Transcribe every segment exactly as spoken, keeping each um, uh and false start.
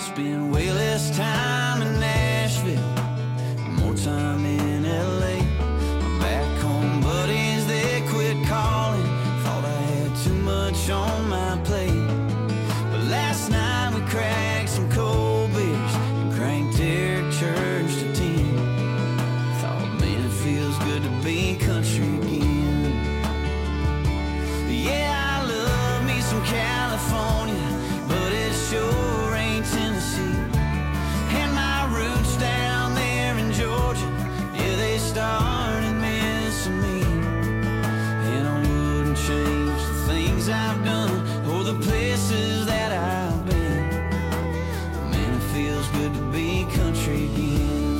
spend way less time in Nashville, more time in L A. My back home buddies, they quit calling, thought I had too much on my plate. But last night we cracked some cold beers and cranked Eric Church to ten. Thought, man, it feels good to be country again. Yeah, I love me some California, but it sure ain't Tennessee. And my roots down there in Georgia, yeah, they started missing me. And I wouldn't change the things I've done or the places that I've been. Man, it feels good to be country again.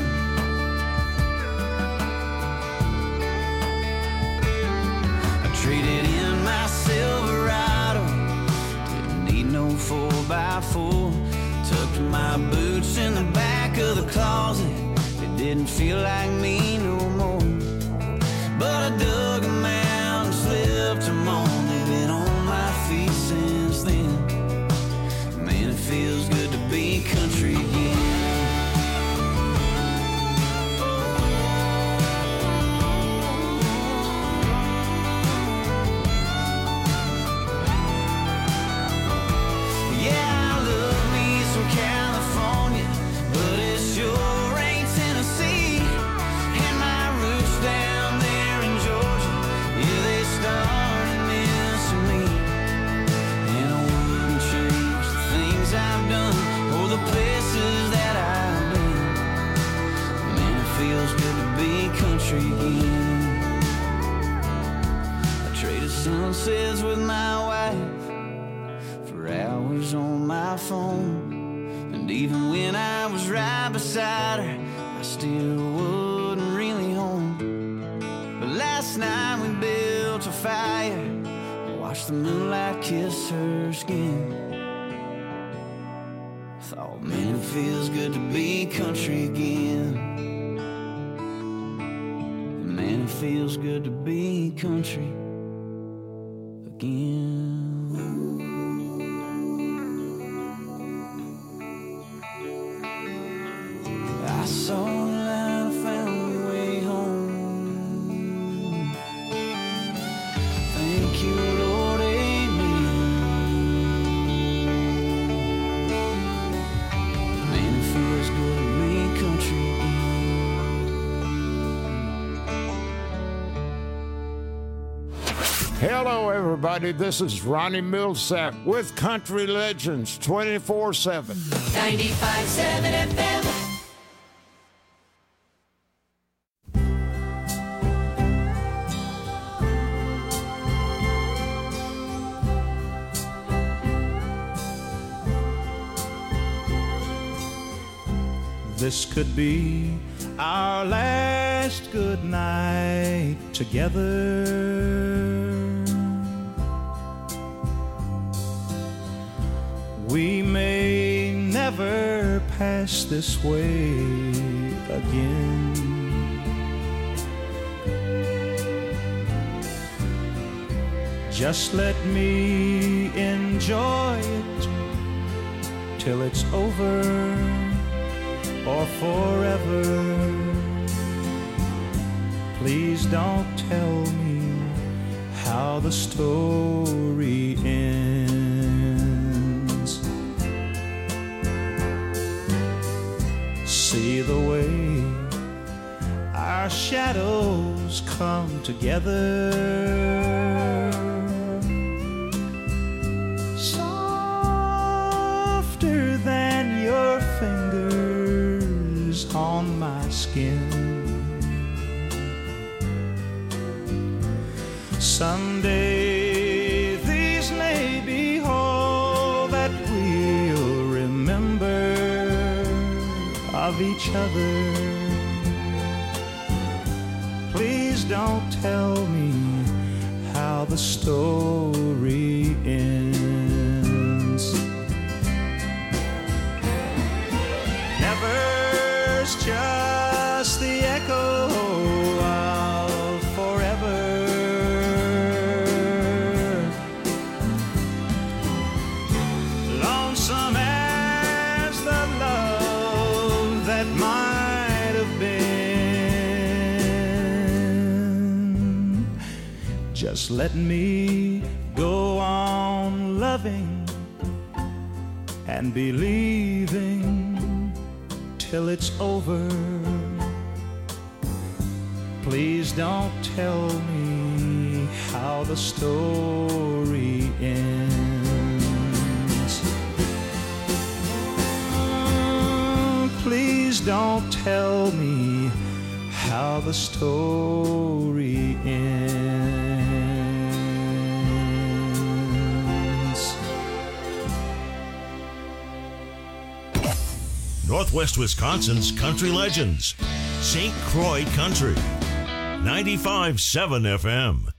I traded in my Silverado, didn't need no four by four. Tucked my boots in the back of the closet, it didn't feel like me no more. But I dug them out and slipped them on, they've been on my feet since then. Man, it feels good to be country again. California, but it sure ain't Tennessee. And my roots down there in Georgia, yeah, they started missing me. And I wouldn't change the things I've done or the places that I've been. Man, it feels good to be country again. I traded sunsets with my wife for hours on my phone. And even when I was right beside her, I still wasn't really home. But last night we built a fire, watched the moonlight kiss her skin. Thought, man, it feels good to be country again. Man, it feels good to be country again. I saw the light, I found my way home. Thank you, Lord, amen. Man, it feels good to be country again. Hello, everybody. This is Ronnie Millsap with Country Legends twenty-four seven. ninety-five point seven F M. This could be our last good night together. We may never pass this way again. Just let me enjoy it till it's over or forever. Please don't tell me how the story ends. See the way our shadows come together, softer than your fingers on my skin. Someday these may be all that we'll remember of each other. Please don't tell me how the story ends. Never's just the echo of forever. Lonesome as the that might have been. Just let me go on loving and believing till it's over. Please don't tell me how the story ends. Please don't tell me how the story ends. Northwest Wisconsin's Country Legends, Saint Croix Country, ninety-five point seven F M.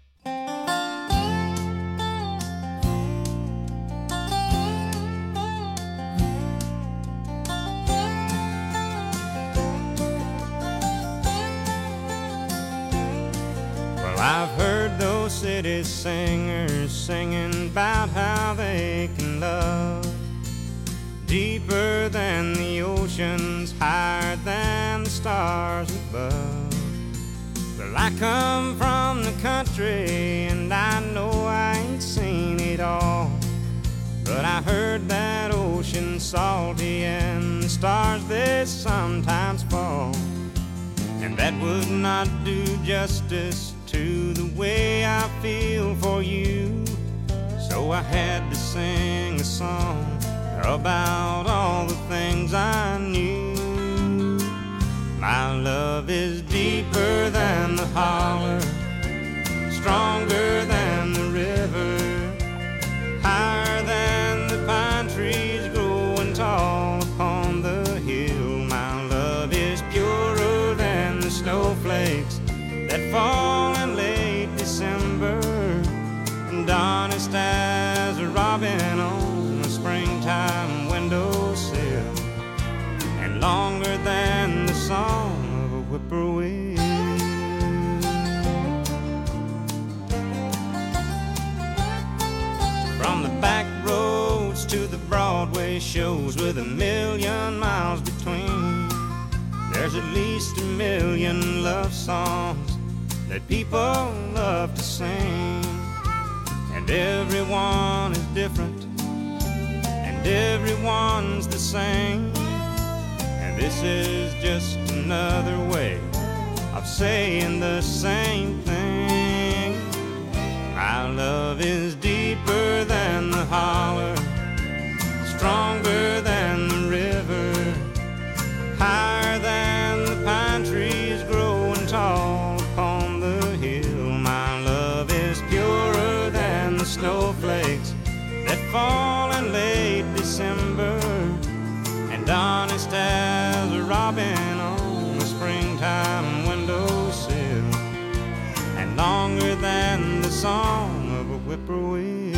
Well, I've heard those city singers singing about how they can love deeper than the oceans, higher than the stars above. Well, I come from the country and I know I ain't seen it all, but I heard that ocean's salty and the stars they sometimes fall, and that would not do justice to the way I feel for you. So I had to sing a song about all the things I knew. My love is deeper than the holler, stronger than the river, higher than the pine trees growing tall upon the hill. My love is purer than the snowflakes that fall in late December, and honest as a robin on a springtime windowsill, and longer than the song of a whippoorwill. From the back roads to the Broadway shows with a million miles between, there's at least a million love songs that people love to sing, and everyone is different and everyone's the same. This is just another way of saying the same thing. My love is deeper than the holler, stronger than the river, higher than the pine trees growing tall upon the hill. My love is purer than the snowflakes that fall in late December, and honest as a robin on a springtime windowsill, and longer than the song of a whippoorwill.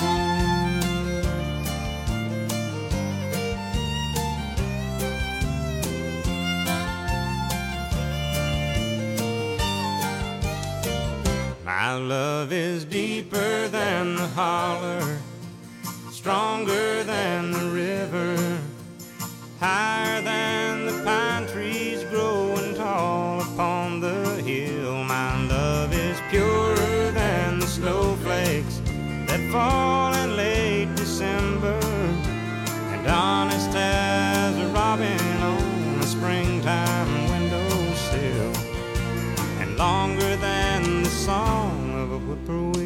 My love is deeper than the holler, stronger than the river, higher than the pine trees growing tall upon the hill. My love is purer than the snowflakes that fall in late December, and honest as a robin on a springtime windowsill, and longer than the song of a whippoorwill.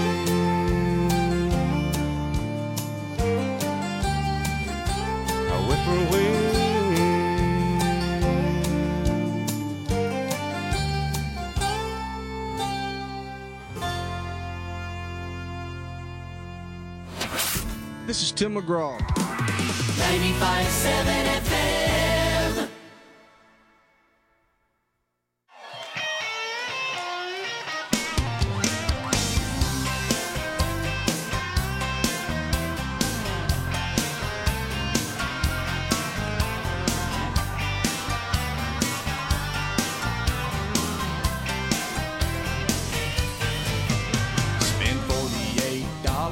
This is Tim McGraw. ninety-five point seven F M.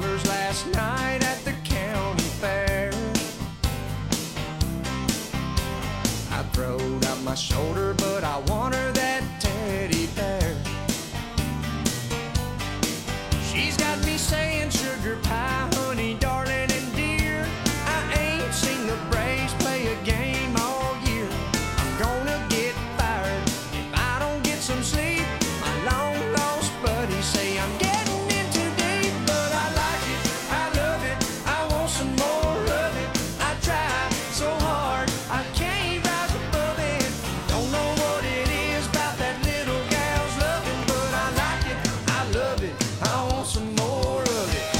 Night at the county fair, shoulder, but I want her that teddy bear. She's got me saying sugar pie, honey, darling, and dear. I ain't seen the Braves play a game all year. I'm gonna get fired if I don't get some sleep. My long lost buddies say I'm getting in too deep, but I like it, I love it, I want some more of it. I try so hard, I can't rise above it. Don't know what it is about that little gal's loving, but I like it, I love it, I want some more of it.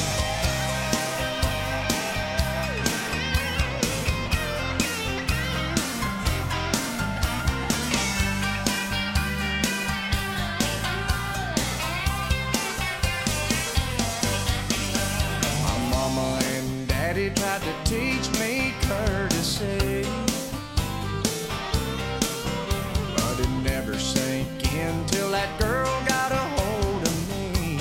My mama and daddy tried to teach me courtesy, but it never sank in till that girl got a hold of me.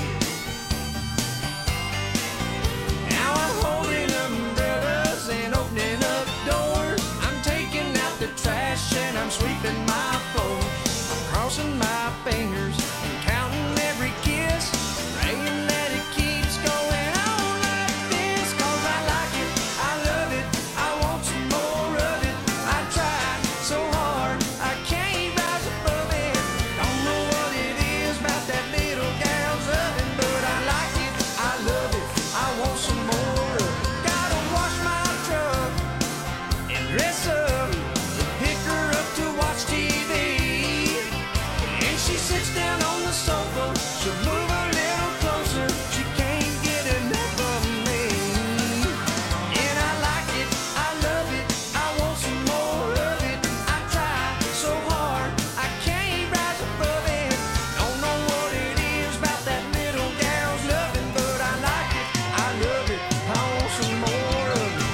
Now I'm holding umbrellas and opening up doors. I'm taking out the trash and I'm sweeping my floor. I'm crossing my fingers and counting every kiss, praying that it keeps going on like this. 'Cause I like it, I love it, I want some more of it. I tried so hard, I can't rise above it. Don't know what it is about that little gal's loving, but I like it, I love it, I want some more of it. Gotta wash my truck and dress up and pick her up to watch T V. And she sits down on the sofa, she'll move a little closer, she can't get enough of me. And I like it, I love it, I want some more of it. I try so hard, I can't rise above it. Don't know what it is about that little gal's loving, but I like it, I love it, I want some more of it.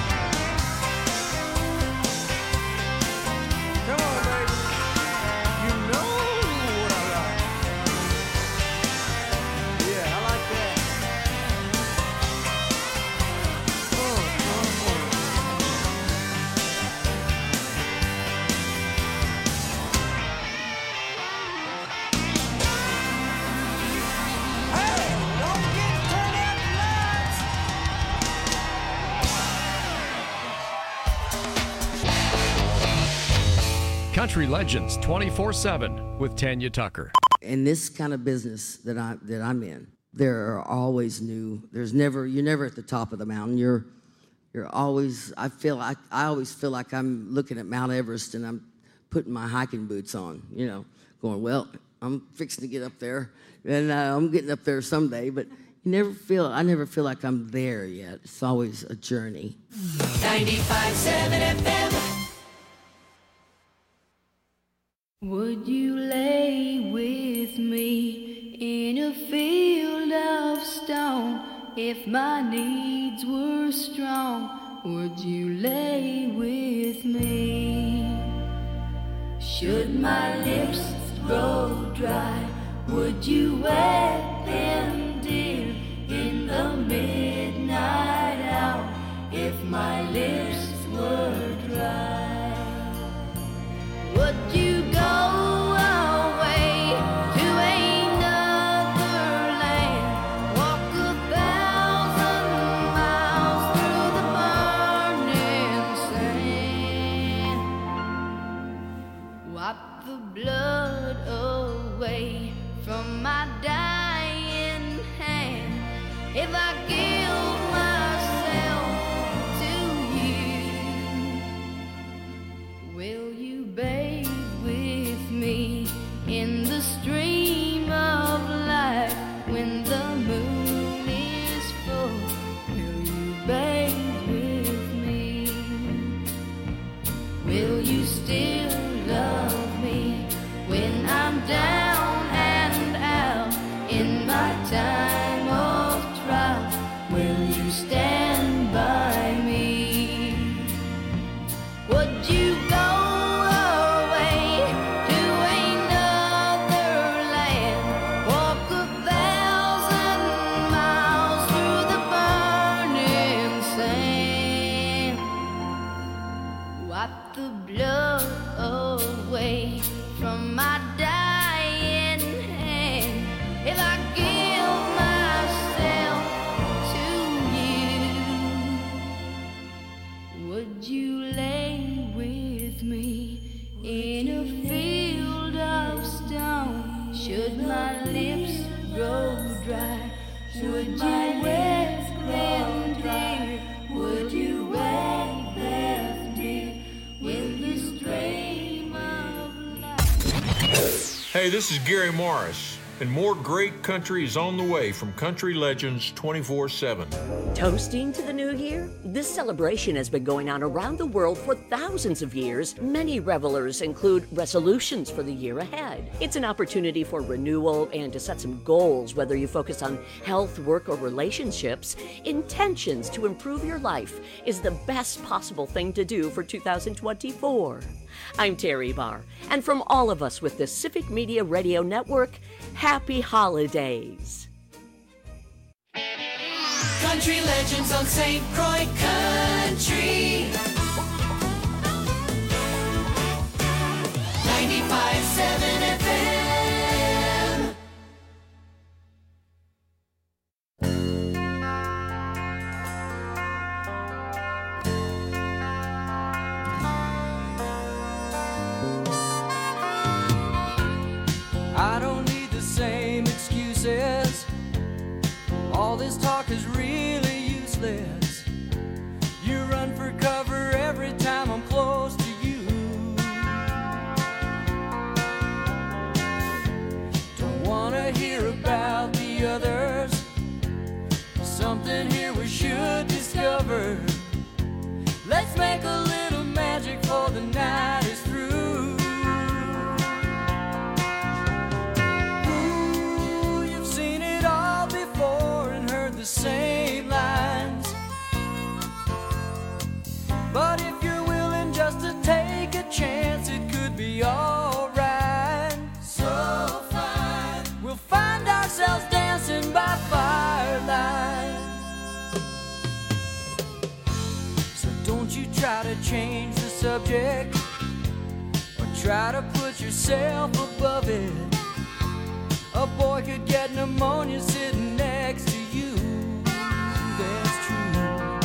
Come on, baby, you know what I like. Yeah, I like that. Uh, uh, uh. Hey, don't get turned out the lights. Country Legends twenty-four seven with Tanya Tucker. In this kind of business that I that I'm in, there are always new. There's never you're never at the top of the mountain. You're you're always. I feel like I always feel like I'm looking at Mount Everest and I'm putting my hiking boots on. You know, going, well, I'm fixing to get up there, and uh, I'm getting up there someday. But you never feel. I never feel like I'm there yet. It's always a journey. ninety-five seven F M. Would you lay with me in a field of stone if my needs were strong? Would you lay with me? Should my lips grow dry, would you wet them, dear, in the midnight hour if my lips were dry? Would you go away to another land, walk a thousand miles through the burning sand, wipe the blood away from my dying hand? If I give wipe the blood away from my dying hand. If I give myself to you, would you lay with me in a field of stone? Should my lips grow dry, would you wet them dear? Would you wet them dear in the stream of life? Hey, this is Gary Morris, and more great country is on the way from Country Legends twenty-four seven. Toasting to the new year? This celebration has been going on around the world for thousands of years. Many revelers include resolutions for the year ahead. It's an opportunity for renewal and to set some goals, whether you focus on health, work, or relationships. Intentions to improve your life is the best possible thing to do for two thousand twenty-four. I'm Terry Barr, and from all of us with the Civic Media Radio Network, happy holidays. Country Legends on Saint Croix Country. ninety-five point seven F M. I don't need the same excuses. All this talk is really useless. You run for cover every time I'm close to you. Don't wanna hear about the others. Something here we should discover. Let's make a little magic before the night is through. The same lines, but if you're willing just to take a chance, it could be alright. So fine, we'll find ourselves dancing by firelight. So don't you try to change the subject or try to put yourself above it. A boy could get pneumonia sitting next to you. That's true.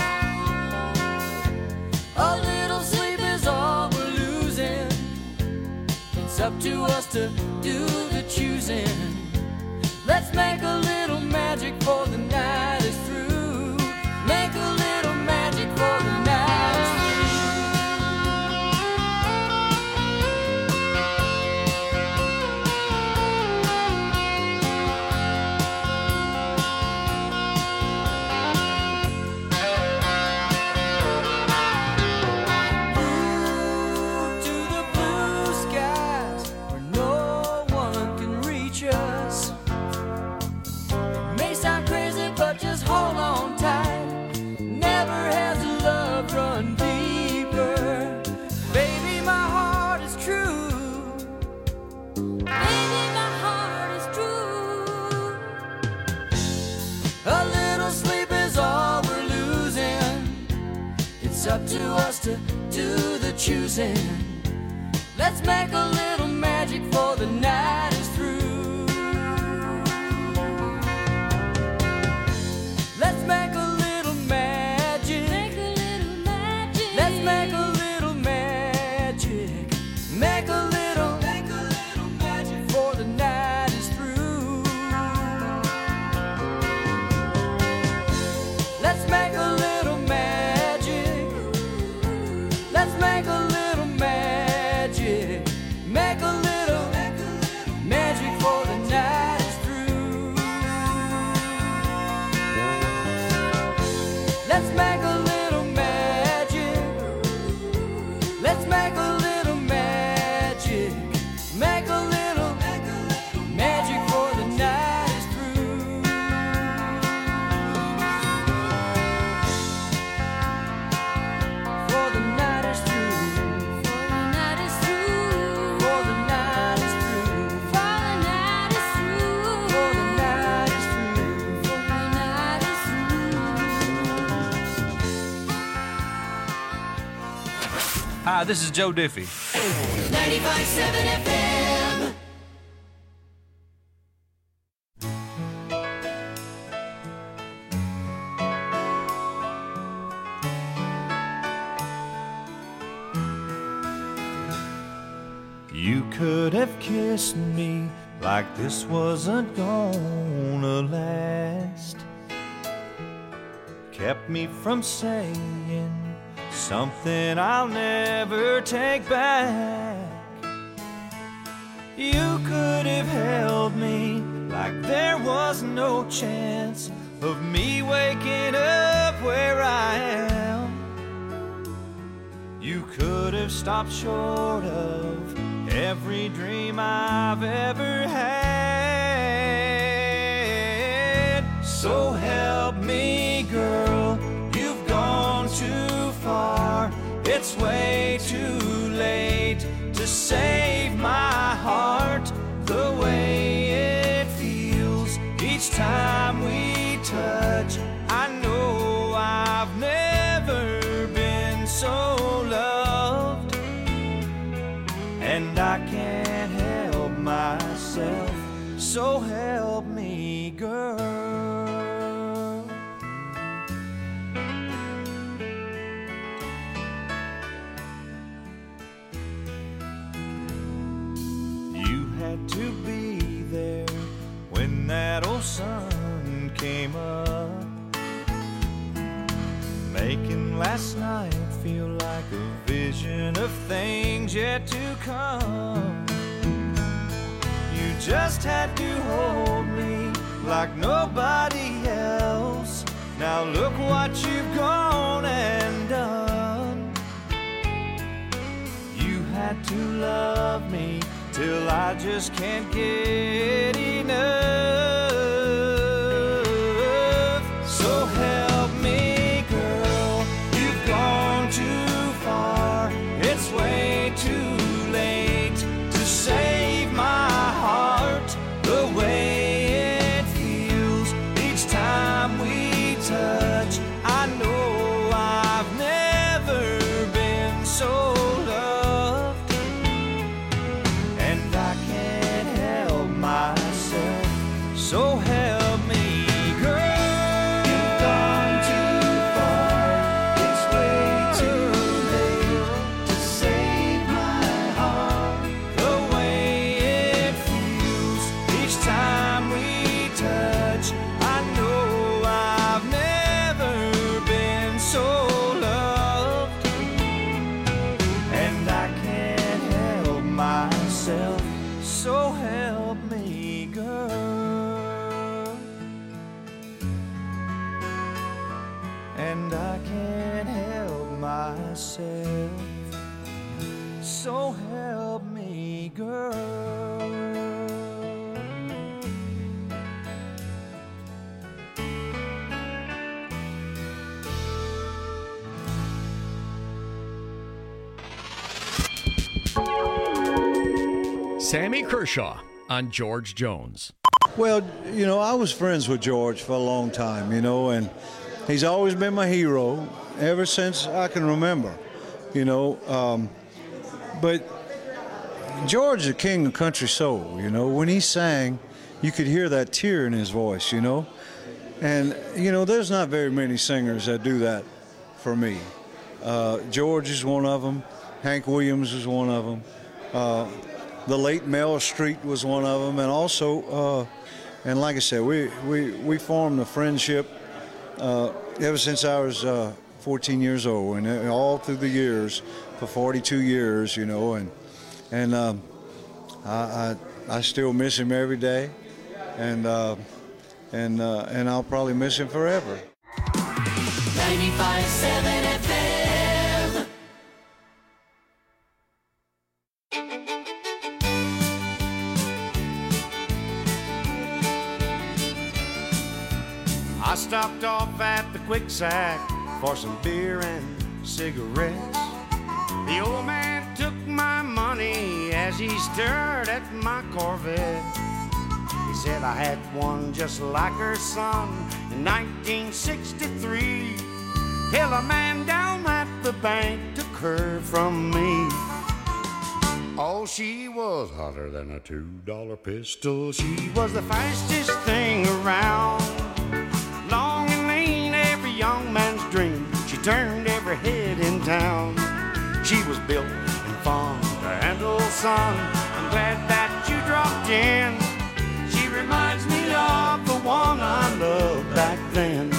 A little sleep is all we're losing. It's up to us to do the choosing. Let's make a little magic before the night is through. Make a little magic before the night is through. Hold on tight, never has love run deeper. Baby, my heart is true. Baby, my heart is true. A little sleep is all we're losing. It's up to us to do the choosing. Let's make a little magic before the night is through. Let's make a little magic. Make a little magic. Let's make a little magic. Make a little, make a little magic before the night is through. Let's make a little magic. Let's make a little magic. Make a little, make a little magic before the night is through. Let's make a little magic. Hi, this is Joe Diffie. ninety-five point seven F M. You could have kissed me like this wasn't gonna last. Kept me from saying something I'll never take back. You could have held me like there was no chance of me waking up where I am. You could have stopped short of every dream I've ever had. So help me, girl, you've gone too far. It's way too late to save my heart. The way it feels each time we touch, I know I've never been so loved. And I can't help myself, so help me, girl. You had to be there when that old sun came up, making last night feel like a vision of things yet to come. You just had to hold me like nobody else. Now look what you've gone and done. You had to love me till I just can't get enough. So help me, girl, you've gone too far. It's way too late to save my heart. The way it feels each time we touch, I know I've never been so loved. And I can't help myself, so help me, girl. You've gone too far. It's way too late to save my heart. The way it feels each time we touch, I know I've never been so loved. And I can't help myself, so help me, girl. And I can't help myself, so help me, girl. Sammy Kershaw on George Jones. Well, you know, I was friends with George for a long time, you know, and he's always been my hero ever since I can remember, you know. Um, but George is the king of country soul, you know. When he sang, you could hear that tear in his voice, you know. And, you know, there's not very many singers that do that for me. Uh, George is one of them. Hank Williams is one of them. Uh, the late Mel Street was one of them. And also, uh, and like I said, we, we, we formed a friendship uh, ever since I was uh, fourteen years old, and all through the years, for forty-two years, you know, and and um, I, I I still miss him every day, and uh, and uh, and I'll probably miss him forever. ninety-five point seven F M. I stopped off at the Quick Sack for some beer and cigarettes. The old man took my money as he stared at my Corvette. He said I had one just like her son in nineteen sixty-three. Hell, a man down at the bank took her from me. Oh, she was hotter than a two-dollar pistol. She was the fastest thing around. Long and lean, every young man's dream. She turned every head in town. She was built and fun to handle, son. I'm glad that you dropped in. She reminds me of the one I loved back then.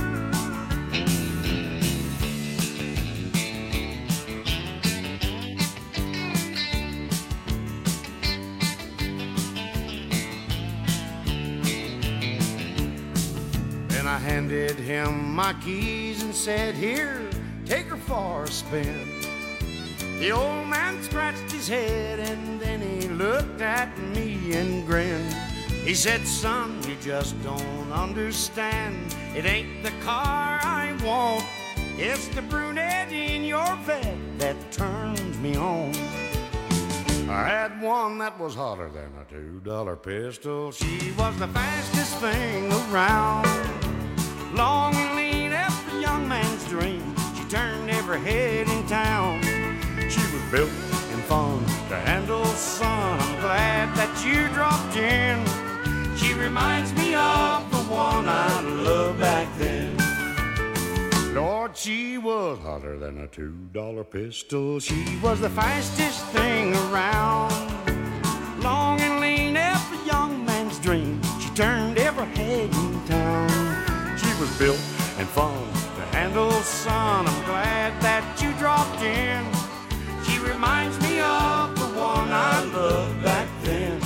I handed him my keys and said, here, take her for a spin. The old man scratched his head and then he looked at me and grinned. He said, son, you just don't understand. It ain't the car I want, it's the brunette in your vet that turns me on. I had one that was hotter than a two-dollar pistol. She was the fastest thing around. Long and lean, every young man's dream. She turned every head in town. She was built and fun to handle, son. I'm glad that you dropped in. She reminds me of the one I loved back then. Lord, she was hotter than a two-dollar pistol. She was the fastest thing around. Long and lean, every young man's dream. She turned every head in town. She was built and fun to handle, son. I'm glad that you dropped in. She reminds me of the one I loved back then.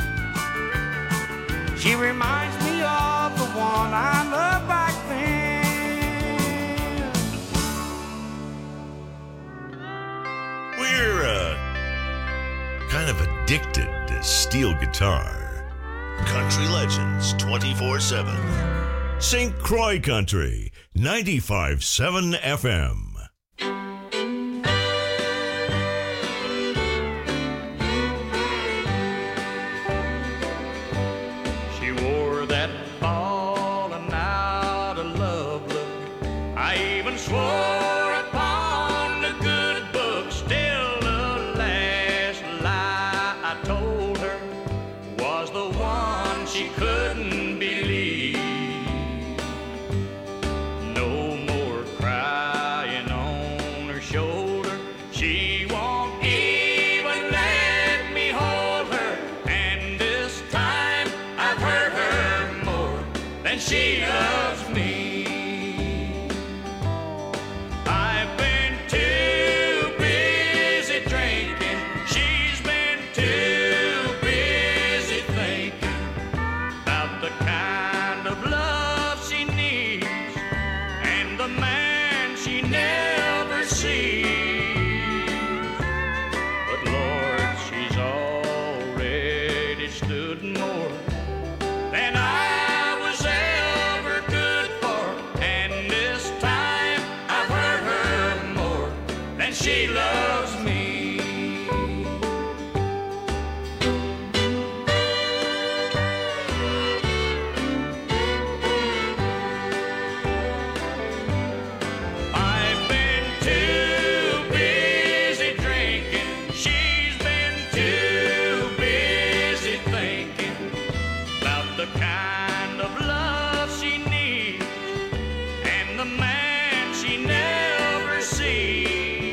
She reminds me of the one I loved back then. We're uh, kind of addicted to steel guitar. Country Legends twenty-four seven. Saint Croix Country, ninety-five point seven F M. She wore that falling out of love look. I even swore upon the good book. Still the last lie I told her was the one she couldn't believe. She loves me. I've been too busy drinking. She's been too busy thinking about the kind of love she needs and the man she never sees. But Lord, she's already stood more than I she loves me. I've been too busy drinking. She's been too busy thinking about the kind of love she needs and the man she never sees.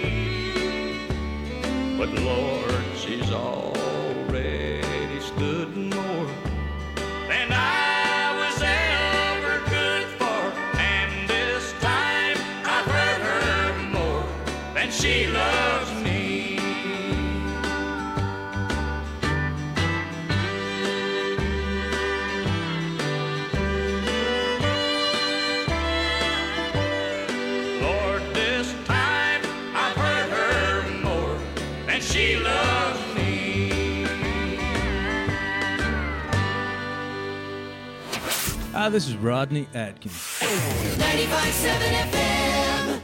But Lord, she's already stood more than I was ever good for. And this time I've hurt her more than she loves me. Lord, this time I've hurt her more than she loves me. Hi, this is Rodney Atkins. ninety-five point seven F M.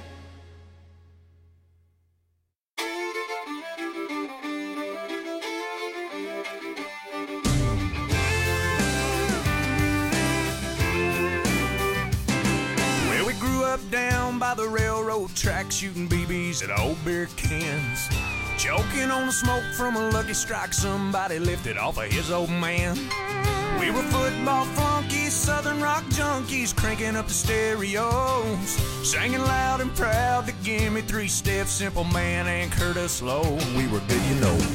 Well, we grew up down by the railroad track shooting B Bs at old beer cans. Choking on the smoke from a Lucky Strike somebody lifted off of his old man. We were football flunkies, southern rock junkies, cranking up the stereos, singing loud and proud to give me three steps, Simple Man and Curtis Slow. We were good, you know.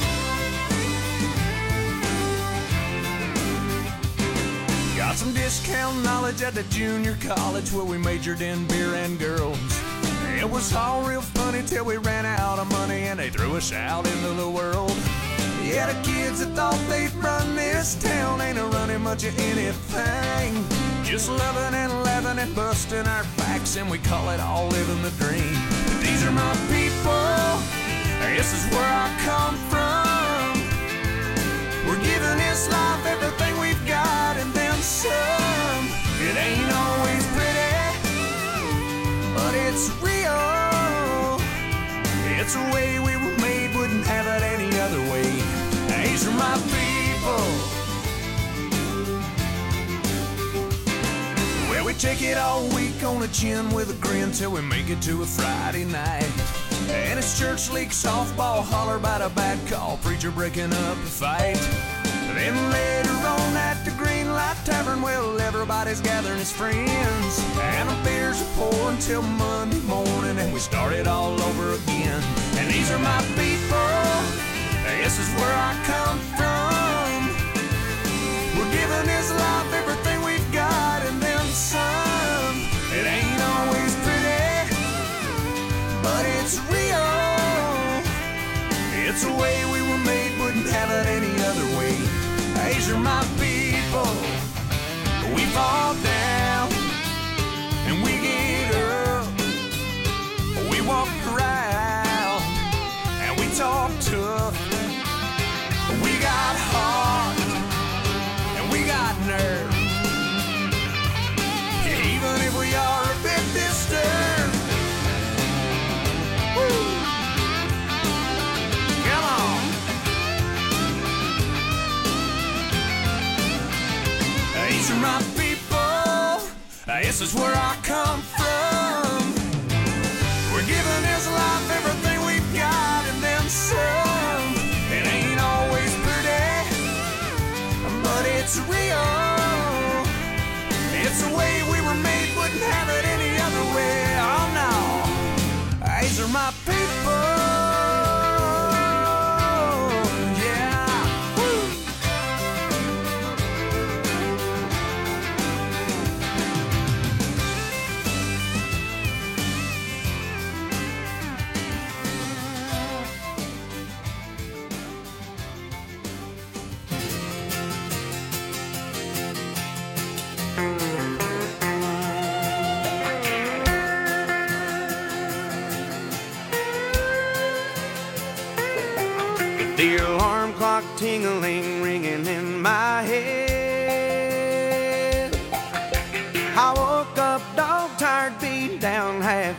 Got some discount knowledge at the junior college where we majored in beer and girls. It was all real funny till we ran out of money and they threw us out into the world. Yeah, the kids that thought they'd run this town ain't a running much of anything. Just loving and laughing and busting our backs, and we call it all living the dream. But these are my people, this is where I come from. We're giving this life everything we've got and then some. It ain't always pretty, but it's real. It's the way we were made, wouldn't have it any other way. These are my people. Well, we take it all week on the chin with a grin till we make it to a Friday night. And it's church league softball, holler about a bad call, preacher breaking up a fight. Then later on at the Green Light Tavern, well, everybody's gathering as friends, and the beers are pouring till Monday morning, and we start it all over again. And these are my people, this is where I come from. We're giving this life everything we've got and then some. It ain't always pretty, but it's real. It's the way we were made, wouldn't have it any other way. These are my people. We fall down and we get up. We walk around and we talk tough. We got heart and we got nerve. Even if we are a bit disturbed. Woo. Come on. These are my people. This is where I come from. We're giving this life everything we've got and then some. It ain't always pretty, but it's real. It's the way we were made, wouldn't have it any other way. Oh no, these are my people. Yeah, woo. The alarm clock tingling, ringing in my head. I woke up dog tired, beat down, half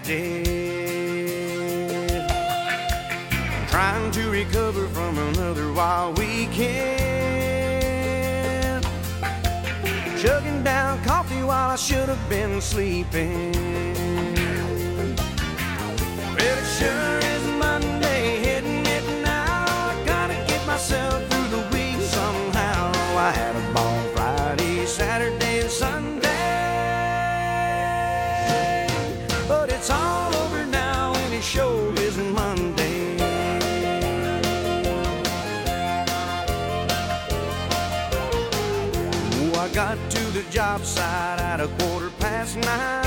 dead. Trying to recover from another wild weekend. Chugging down coffee while I should have been sleeping. Well, it sure is Monday, hitting it now. I gotta get myself through the week somehow. I had a ball Friday, Saturday, and Sunday, but it's all over now and it sure is Monday. Oh, I got to the job site at a quarter past nine.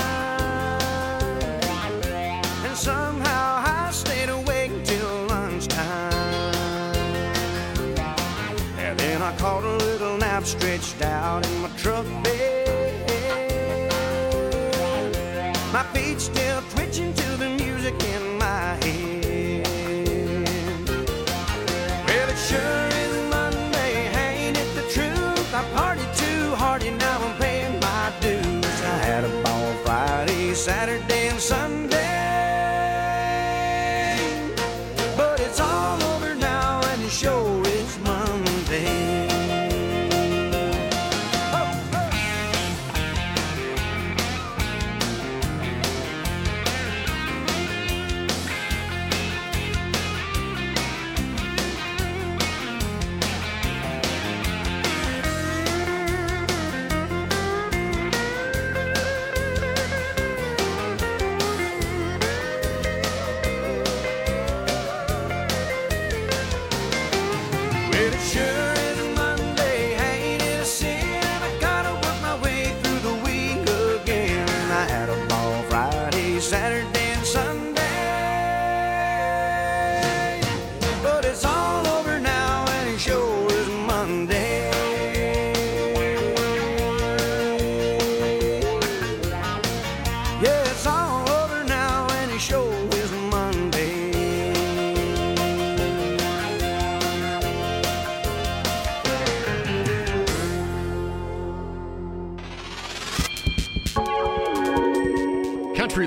Somehow I stayed awake till lunchtime. And then I caught a little nap stretched out in my truck bed. My feet still twitching to the music in my head. Well, it sure is Monday, ain't it the truth? I partied too hard and now I'm paying my dues. I had a ball Friday, Saturday, and Sunday. Sure is Monday. Oh, oh.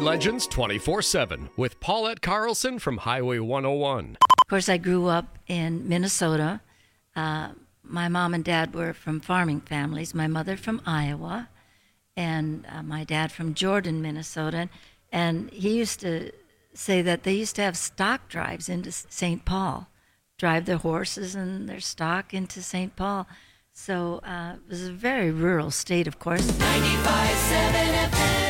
Legends twenty-four seven with Paulette Carlson from Highway one oh one. Of course, I grew up in Minnesota. Uh, my mom and dad were from farming families. My mother from Iowa, and uh, my dad from Jordan, Minnesota. And he used to say that they used to have stock drives into Saint Paul, drive their horses and their stock into Saint Paul. So uh, it was a very rural state, of course. ninety-five point seven F M.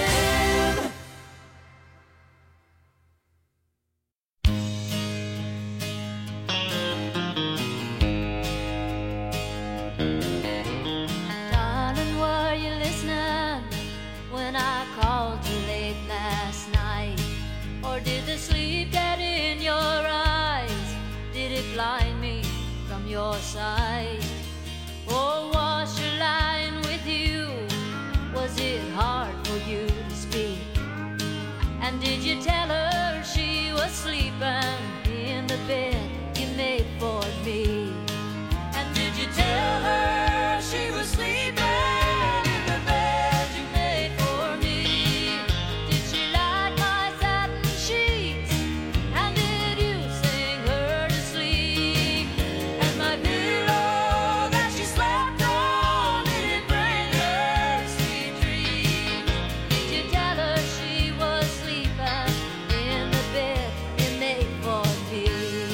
Darling, were you listening when I called you late last night? Or did the sleep get in your eyes? Did it blind me from your sight? Oh, was she lying with you? Was it hard for you to speak? And did you tell her she was sleeping in the bed you made for me? And did you tell her she was sleeping in the bed you made for me? Did she like my satin sheets? And did you sing her to sleep? And my pillow that she slept on, did it bring her sweet dreams? Did you tell her she was sleeping in the bed you made for me?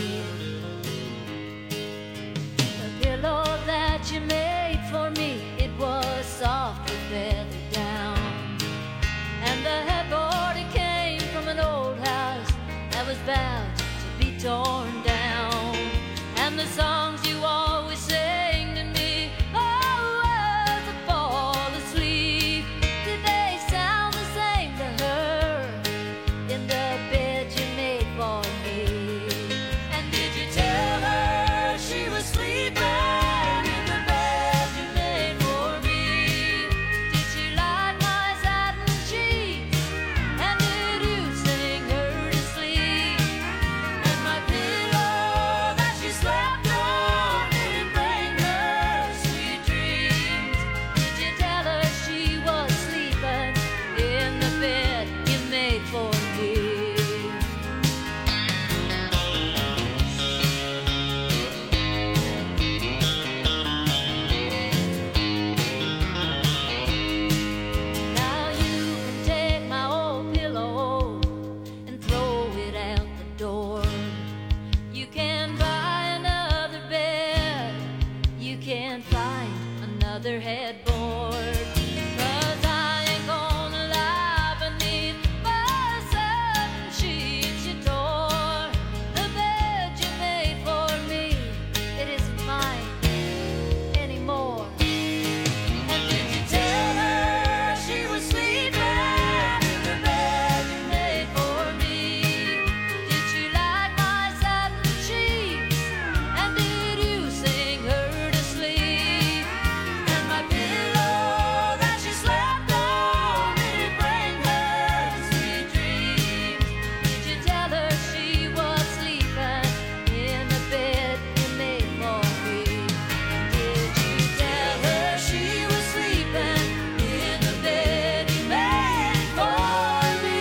The pillow that you made for me, it was soft with feather down. And the headboard, it came from an old house that was bound to be torn down. And the songs you always sang to me, oh, as I fall asleep, did they sound the same to her in the bed you made for me? And did you tell her she was sleeping in the bed you made for me? Did she like my satin sheets? And did you sing her to sleep? And my pillow that she slept on, did it bring her sweet dreams? Did you tell her she was sleeping in the bed you made for me? Now you can take my old pillow and throw it out the door. You can buy another bed. You can find another headboard. 'Cause I ain't gonna lie beneath my satin sheets you tore. The bed you made for me, it isn't mine anymore. And did you tell her she was sleeping in the bed you made for me? Did she like my satin sheets? And did you sing her to sleep? And my pillow that she slept on, did it bring her sweet dreams? Did you tell her she was sleeping in the bed you made for me? Did you tell her she was sleeping in the bed you made for me?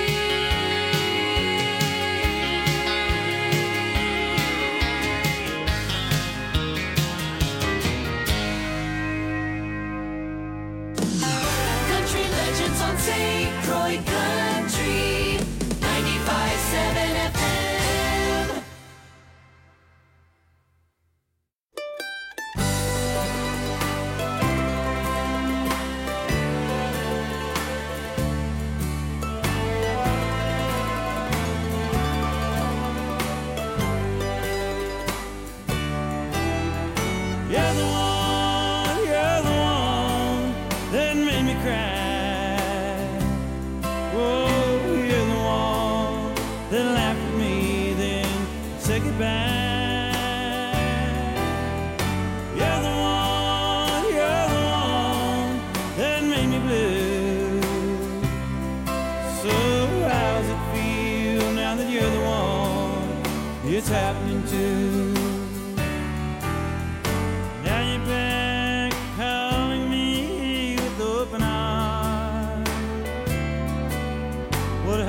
Country Legends on Saint Croix Country, ninety-five point seven F M. You're the one, you're the one that made me cry. Whoa, you're the one that laughed at me, then said goodbye. You're the one, you're the one that made me blue. So how's it feel now that you're the one it's happening to? Now you're back calling me with open arms. What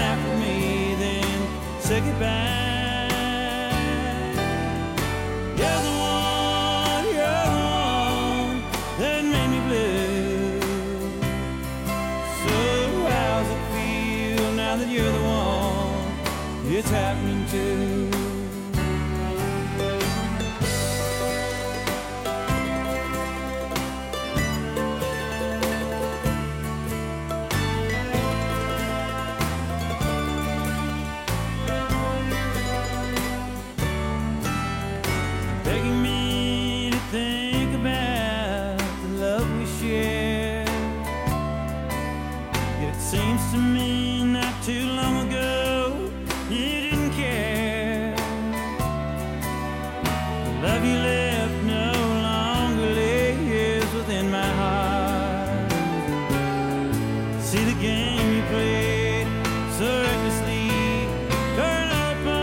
laughed at me, then said goodbye. You're the one, you're the one that made me blue. So how's it feel now that you're the one it's happening to? Begging me to think about the love we share. Yet it seems to me not too long ago you didn't care. The love you left no longer lives within my heart. See the game you played so recklessly turned up my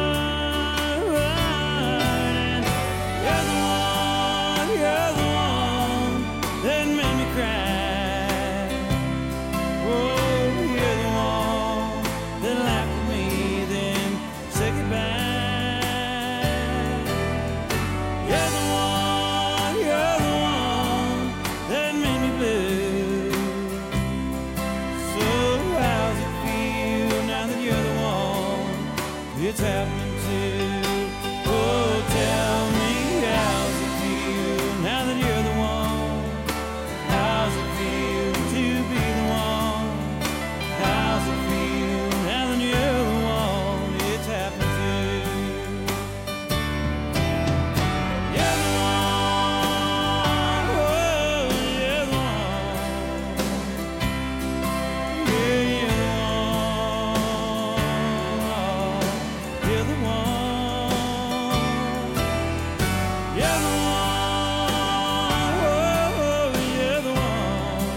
heart. And you're the one, you're the one that made me cry. Oh, you're the one that laughed at me, then said goodbye. You're the one, you're the one that made me blue. So how's it feel now that you're the one it's happening to? Oh, tell me, how's it feel now that you're the one? How's it feel to be the one? How's it feel now that you're the one it's happening to? You're the one, oh, you're the one. Yeah, you're the one. You're the one. You're the one, oh, you're the one.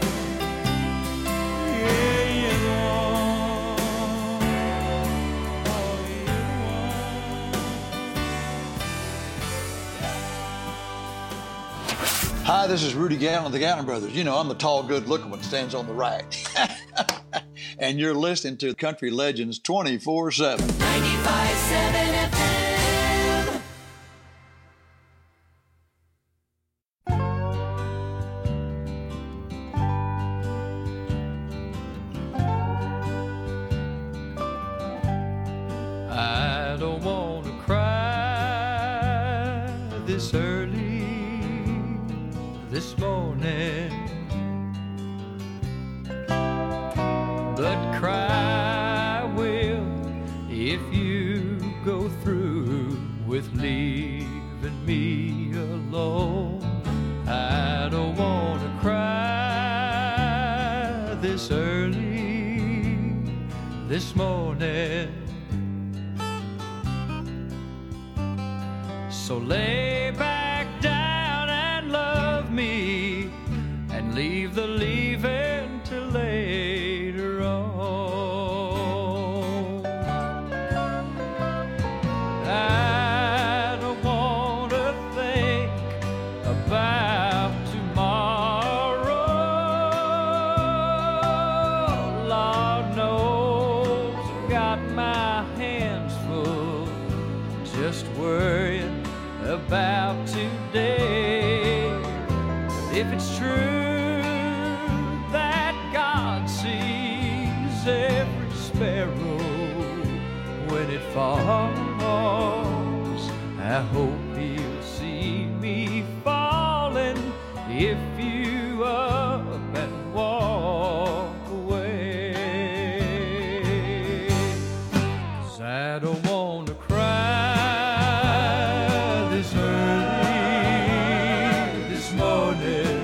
Yeah, you're the one. Oh, you're the one. Hi, this is Rudy Gallon of the Gallon Brothers. You know, I'm the tall, good-looking one that stands on the right. And you're listening to Country Legends twenty-four seven. ninety-five seven F M. I don't want to cry this early this morning, but cry will if you go through with leaving me alone. I don't want to cry this early this morning. So lay back down and love me, and leave the leaving till later on. I don't want to think about tomorrow. Lord knows I've got my hands full just worrying about today. But if it's true that God sees every sparrow when it falls, I hope he'll see me falling if you up and walk away. 'Cause I don't want to cry this early this morning,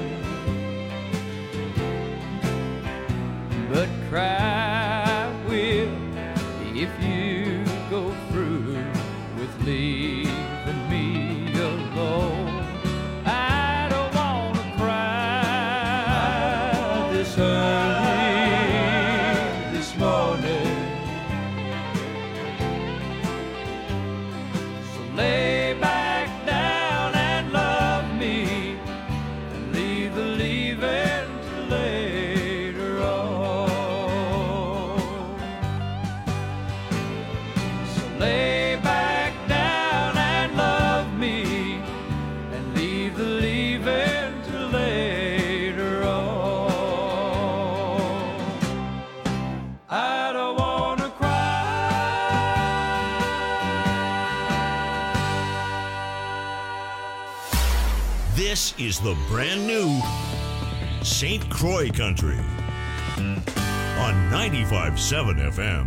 but cry will if you go through with leaving me alone. I don't want to cry this early this morning, so lay back down and love me, and leave the leaving till later on. This is the brand new Saint Croix Country on ninety-five point seven F M.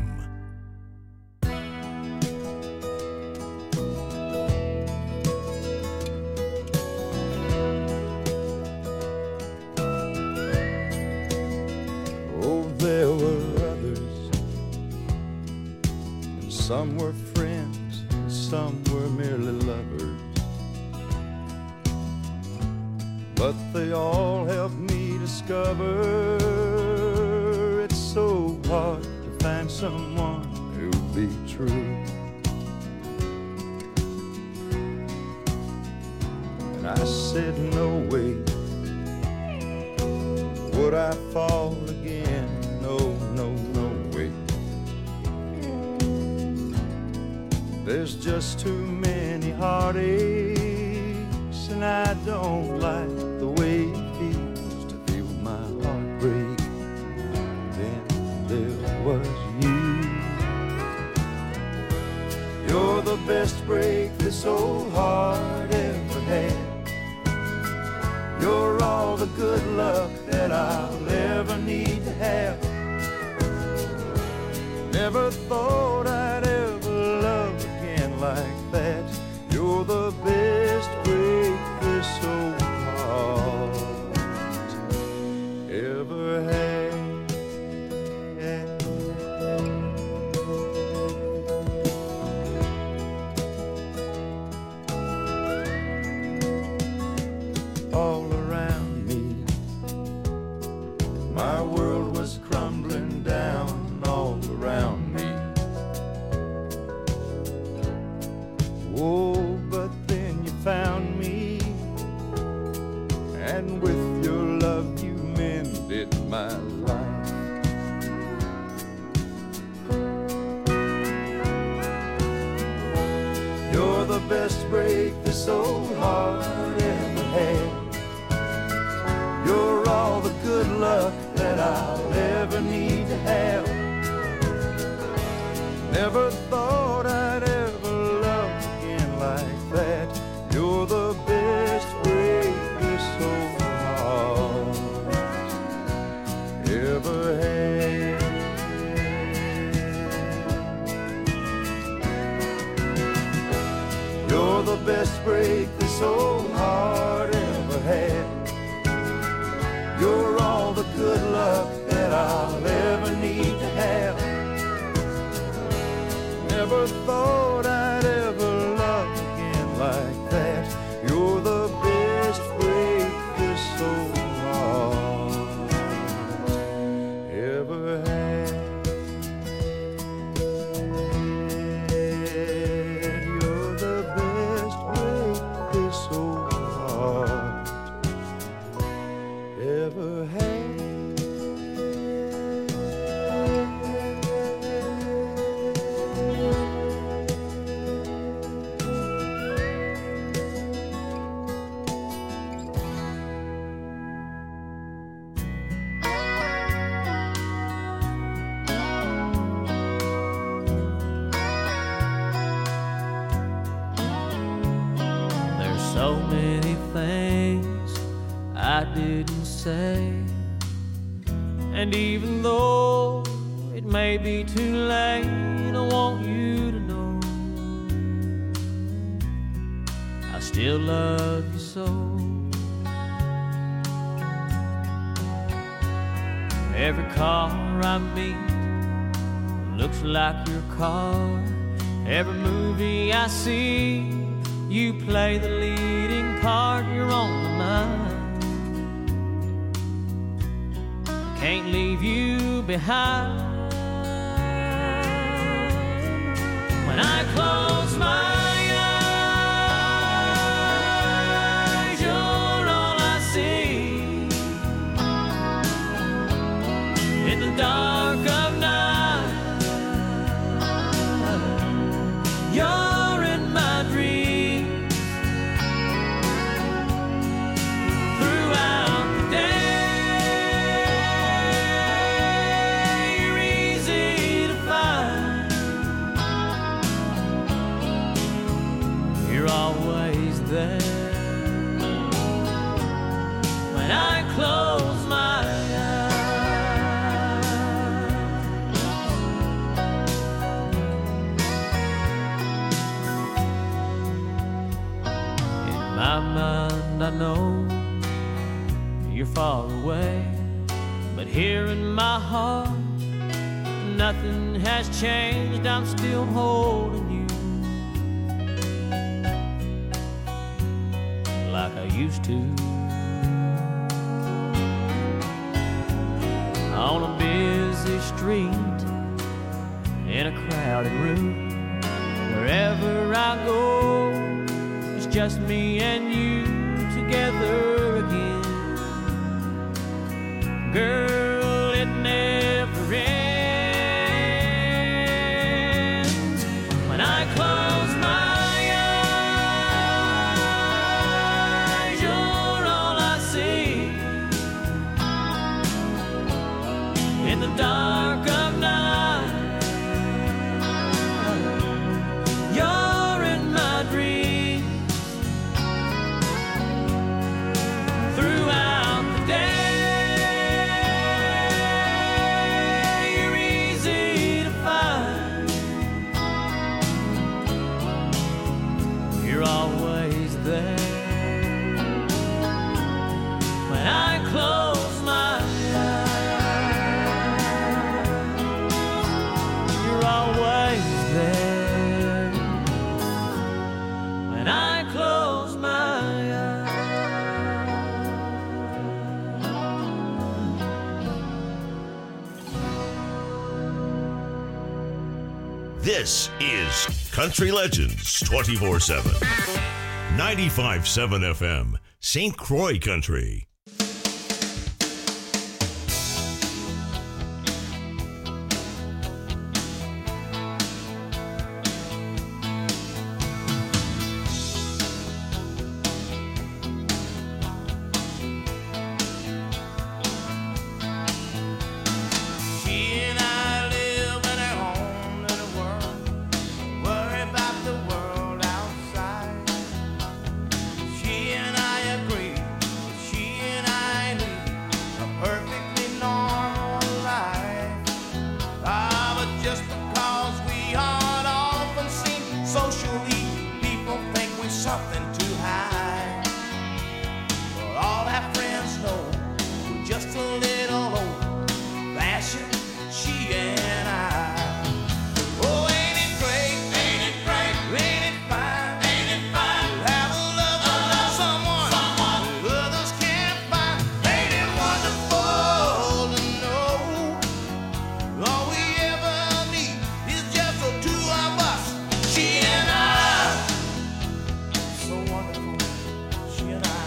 Oh, there were others, and some were friends, and some were merely lovers. But they all helped me discover it's so hard to find someone who'll be true. And I said, no way would I fall again, no, no, no way. There's just too many heartaches, and I don't like the way it feels to feel my heart break. Then there was you. You're the best break this old heart ever had. You're all the good luck that I'll ever need to have. Never thought I'd ever love again like that. You're the best break this old heart ever had. All around me, my world was crumbling down all around me. Oh, but then you found me, and with your love you mended my life. You're the best break this old heart ever had. You're all the good luck that I'll ever need to have. Never thought I'd ever love again like that. You're the best break this old heart ever had. You're the best break this old heart ever had. You're all the good luck that I'll ever need to have. Never thought I'd ever love again like that. You're the best break this old heart ever had. You're the best break this old heart ever had. There's so many things I didn't say, and even though it may be too late, I want you to know I still love you so. Every car I meet looks like your car. Every movie I see, you play the leading part. You're on my mind. Can't leave you behind. When I close my eyes, you're all I see. In the dark of night, you're in my dreams. Throughout the day, you're easy to find. You're always there. I know you're far away, but here in my heart, nothing has changed. I'm still holding you like I used to. On a busy street, in a crowded room, wherever I go, it's just me and you together again. Girl, it never ends. When I close my eyes, you're all I see. In the dark of night, you're in my dreams. Throughout the day, you're easy to find. You're always there. When I close my eyes, you're always there. When I close my eyes. This is Country Legends twenty-four seven. ninety-five point seven F M, Saint Croix Country. She and I live in our own little world. Worry about the world outside. She and I agree. She and I lead a perfectly normal life. Ah, but just because we aren't often seen socially, people think we're something to hide. But all our friends know we're just a little old fashioned, she and I. Oh, ain't it great? Ain't it great? Ain't it fine? Ain't it fine? Have a love, a love someone, someone others can't find. Ain't it wonderful to know all we ever need is just the two of us, she and I. So wonderful, she and I.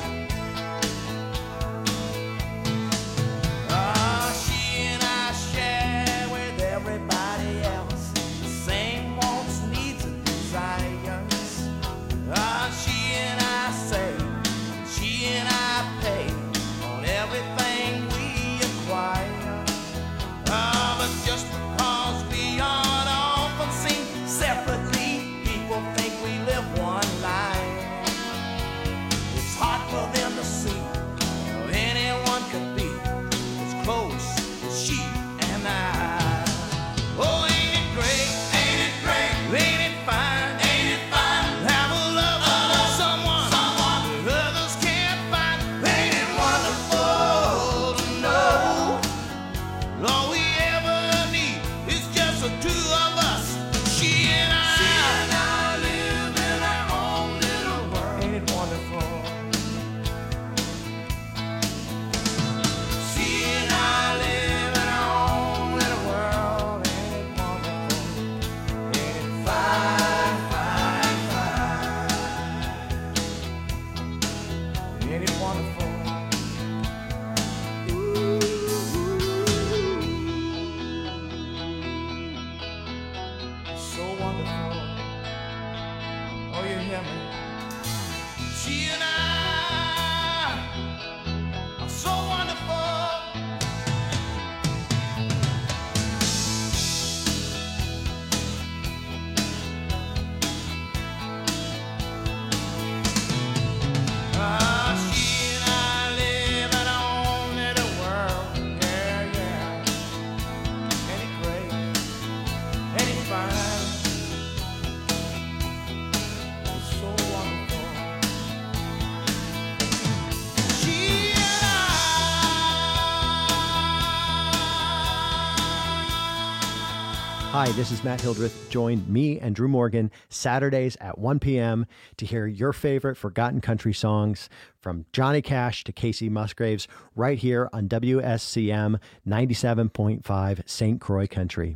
Ah, she and I share with everybody else the same wants, needs, and desires. Ah, she and I say, she and I pay on everything we acquire. Ah, but just because we aren't often seen separately, people think we live one life. It's hard for them to see how anyone could be as close as she and I. Oh, ain't it great? Ain't it great? Ain't it fine? Ain't it fine? Have a love, a love someone, someone others can't find. Ain't it wonderful to know all we ever need is just the two of us, she and I. She and I live in our own little world. Ain't it wonderful? She and I live in our own little world. Ain't it wonderful? Ain't it fine, fine, fine? Ain't it wonderful? So wonderful. Oh, you hear me? She and I are so wonderful. Ah, she and I live in our own little world. Yeah, yeah. Ain't it great? Ain't it fine? It's so wonderful. Hi, this is Matt Hildreth. Join me and Drew Morgan Saturdays at one p.m. to hear your favorite forgotten country songs from Johnny Cash to Casey Musgraves right here on W S C M ninety-seven point five Saint Croix Country.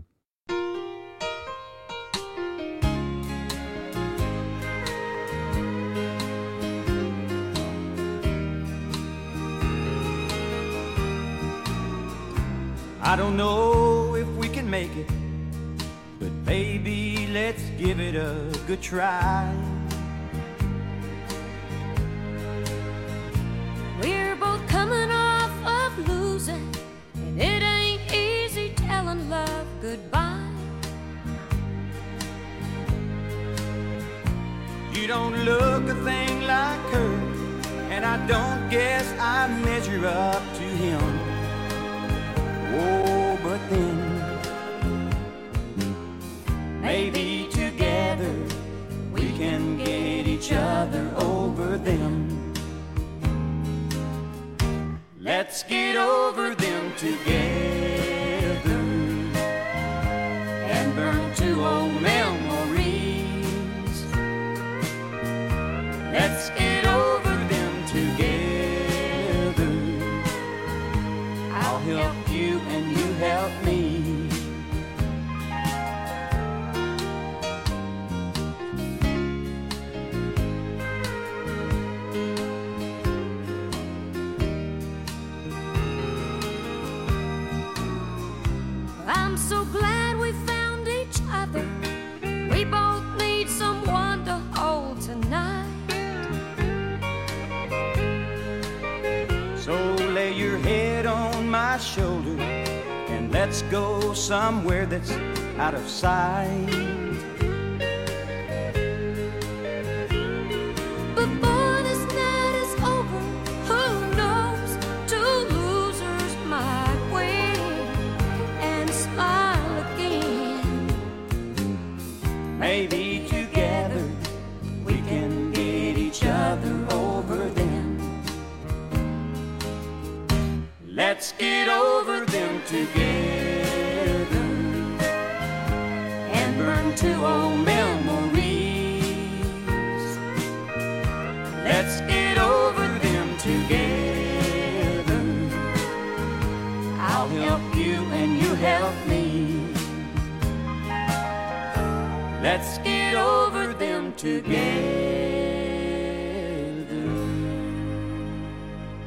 I don't know if we can make it, but baby, let's give it a good try. We're both coming off of losing, and it ain't easy telling love goodbye. You don't look a thing like her, and I don't guess I measure up to him. Oh, but then maybe together we can get each other over them. Let's get over them together and burn two old memories. Let's get over them together. I'll help you and you help me. I'm so glad we found each other. We both need someone to hold tonight. So lay your head on my shoulder and let's go somewhere that's out of sight. Before this night is over, who knows? Two losers might win and smile again. Maybe together we can get each other over them. Let's get over them together and burn two old memories. Let's get over them together. I'll help you and you help me. Let's get over them together.